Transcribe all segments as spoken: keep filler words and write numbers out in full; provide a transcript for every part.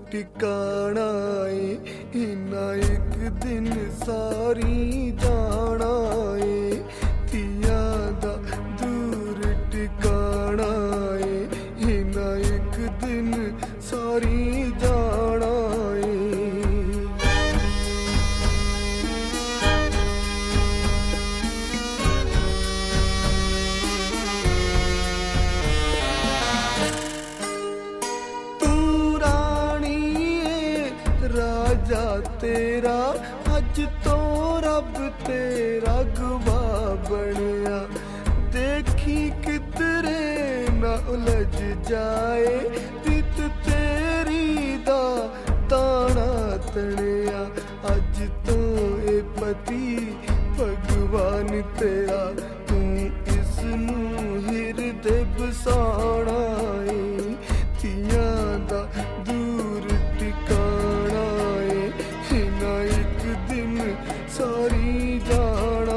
ਟਿਕਾਣਾ ਏ ਇਨਾ ਇੱਕ ਦਿਨ ਸਾਰੀ ਜਾਣਾ ਏ ਧੀਆਂ ਦਾ ਦੂਰ ਟਿਕਾਣਾ ਏ ਇਨਾ ਇੱਕ ਦਿਨ ਸਾਰੀ ਜਾਣਾ ਏ राजा तेरा अज तो रब तेरा गवाह बनया देखी किधरे ना उलझ जाए तित तेरी दा ताना तड़िया अज तो ए पति भगवान तेरा तू इसनू हिरदे बसाना ए तियां दा दूर टिकाना एक दिन सारी जाना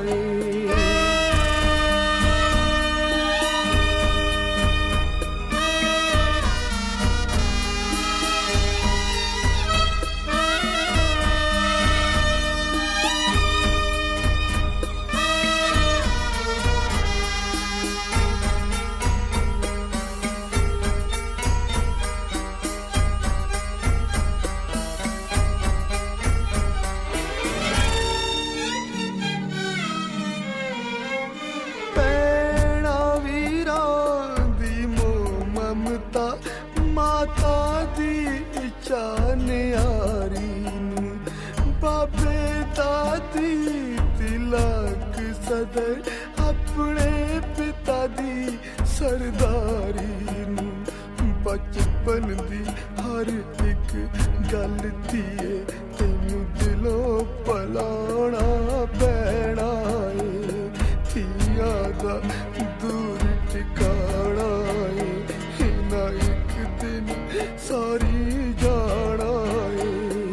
माता दी इच्छा न्यारी बाबे दादी तिलक सदर अपने पिता दी सरदारी बचपन दी हर एक गल थी तेनू दिलों भुलाना पैना है थिया दा दूर टिकाना है इना एक दिन सारी जाना है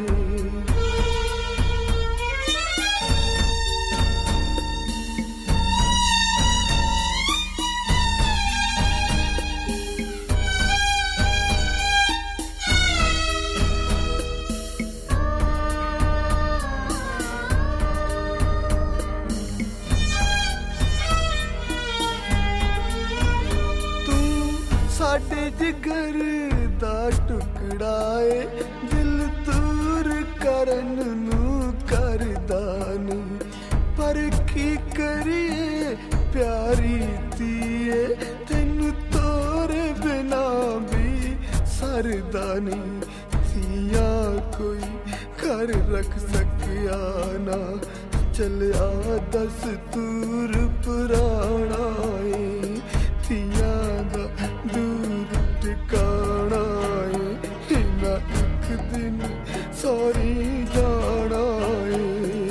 साडे जिगर दा टुकड़ा ए दिल दूर करन नू करदा नहीं पर की करिए प्यारी धीए तेनू तोरे बिना भी सरदा नहीं थिया कोई घर रख सकिया ना चलिया दस दूर पुराना ए थिया दा दूर टिकाना है इना एक दिन सारी जाना है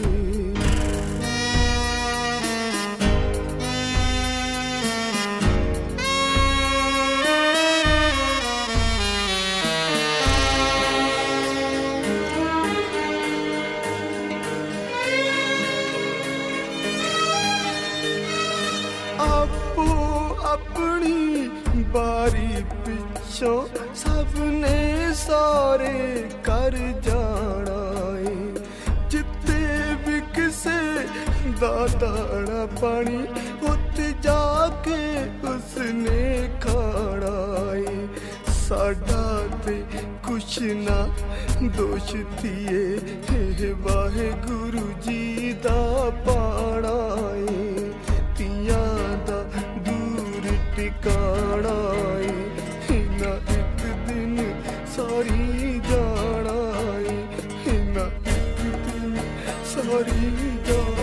आपो अपनी बारी पिछों सबने सारे कर जाना है जिते भी किसे दाना पानी उत्ते जाके उसने खाना है साडा ते कुछ ना दोष थिए हे वाहे गुरु जी दा पाना है तियां दा दूर टिकाना है इना एक दिन सारी जाना है इना एक दिन सारी जाना